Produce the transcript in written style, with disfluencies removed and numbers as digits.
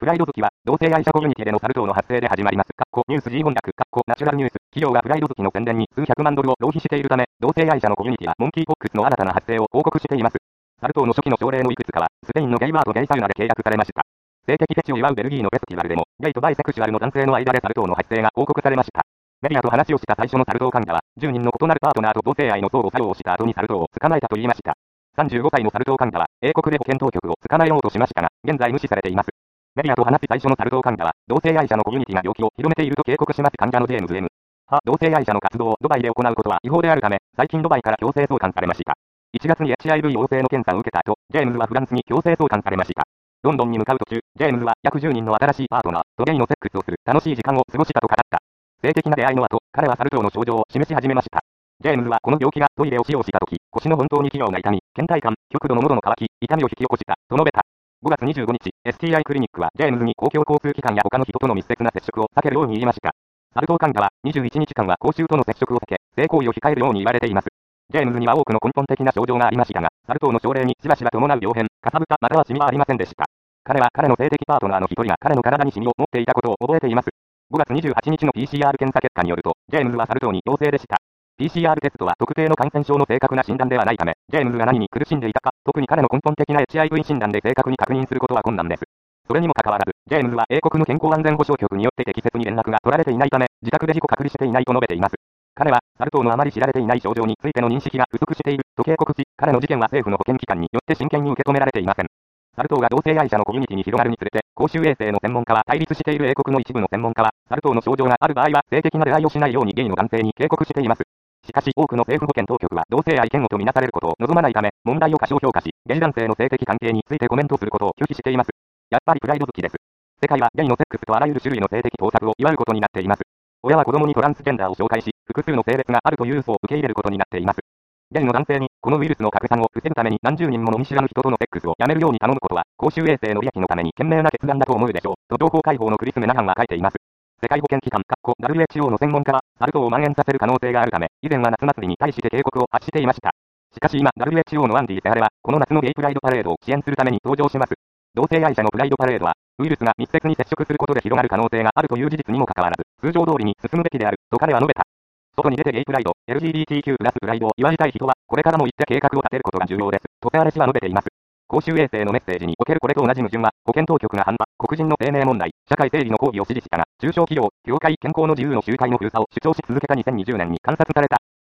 プライド好きは、同性愛者コミュニティでのサル痘の発生で始まります。ニュース G 翻訳、ナチュラルニュース。企業がプライド好きの宣伝に数百万ドルを浪費しているため、同性愛者のコミュニティやモンキーポックスの新たな発生を報告しています。サル痘の初期の症例のいくつかは、スペインのゲイバーとゲイサウナで契約されました。性的フェチを祝うベルギーのフェスティバルでも、ゲイとバイセクシュアルの男性の間でサル痘の発生が報告されました。メディアと話をした最初のサル痘患者は、10人の異なるパートナーと同性愛の相互作用をした後にサル痘を捕まえたと言いました。35歳のサル痘患者は、英国で保健当局を捕まえようとしましたが、現在無視されています。メディアと話す最初のサル痘患者は、同性愛者のコミュニティが病気を広めていると警告します患者のジェームズ M。同性愛者の活動をドバイで行うことは違法であるため、最近ドバイから強制送還されました。1月に HIV 陽性の検査を受けた後、ジェームズはフランスに強制送還されました。ロンドンに向かう途中、ジェームズは約10人の新しいパートナーとゲイのセックスをする楽しい時間を過ごしたと語った。性的な出会いの後、彼はサル痘の症状を示し始めました。ジェームズはこの病気がトイレを使用した時、腰の本当に器用な痛み、倦怠感、極度の喉の渇き、痛みを引き起こした、と述べた。5月25日、STI クリニックはジェームズに公共交通機関や他の人との密接な接触を避けるように言いました。サル痘患者は21日間は公衆との接触を避け、性行為を控えるように言われています。ジェームズには多くの根本的な症状がありましたが、サル痘の症例にしばしば伴う病変、かさぶたまたはシミはありませんでした。彼は彼の性的パートナーの一人が彼の体にシミを持っていたことを覚えています。5月28日の PCR 検査結果によると、ジェームズはサル痘に陽性でした。PCR テストは特定の感染症の正確な診断ではないため、ジェームズが何に苦しんでいたか、特に彼の根本的な HIV 診断で正確に確認することは困難です。それにもかかわらず、ジェームズは英国の健康安全保障局によって適切に連絡が取られていないため、自宅で自己隔離していないと述べています。彼は、サル痘のあまり知られていない症状についての認識が不足している、と警告し、彼の事件は政府の保健機関によって真剣に受け止められていません。サル痘が同性愛者のコミュニティに広がるにつれて、公衆衛生の専門家は対立している英国の一部の専門家は、サル痘の症状がある場合は性的な出会いをしないようにゲイの男性に警告しています。しかし多くの政府保健当局は同性愛嫌悪とみなされることを望まないため、問題を過小評価し、ゲイ男性の性的関係についてコメントすることを拒否しています。やっぱりプライド好きです。世界はゲイのセックスとあらゆる種類の性的盗作を祝うことになっています。親は子供にトランスジェンダーを紹介し、複数の性別があるという嘘を受け入れることになっています。ゲイの男性に、このウイルスの拡散を防ぐために何十人もの見知らぬ人とのセックスをやめるように頼むことは、公衆衛生の利益のために賢明な決断だと思うでしょう、と情報解放のクリス・メナハンは書いています。世界保健機関、WHO の専門家は、サル痘を蔓延させる可能性があるため、以前は夏祭りに対して警告を発していました。しかし今、WHO のアンディ・セハレは、この夏のゲイプライドパレードを支援するために登場します。同性愛者のプライドパレードは、ウイルスが密接に接触することで広がる可能性があるという事実にもかかわらず、通常通りに進むべきである、と彼は述べた。外に出てゲイプライド、LGBTQ+ プライドを祝いたい人は、これからも言って計画を立てることが重要です、とセハレ氏は述べています。公衆衛生のメッセージにおけるこれと同じ矛盾は、保健当局が反発、黒人の低迷問題、社会正義の抗議を支持したが、中小企業、業界健康の自由の集会の封鎖を主張し続けた2020年に観察された。